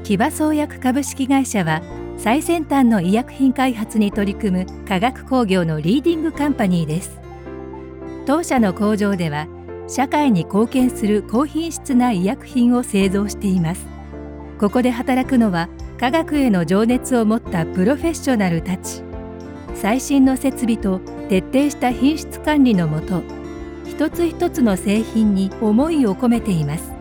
木場創薬株式会社は最先端の医薬品開発に取り組む化学工業のリーディングカンパニーです。当社の工場では社会に貢献する高品質な医薬品を製造しています。ここで働くのは科学への情熱を持ったプロフェッショナルたち。最新の設備と徹底した品質管理のもと、一つ一つの製品に思いを込めています。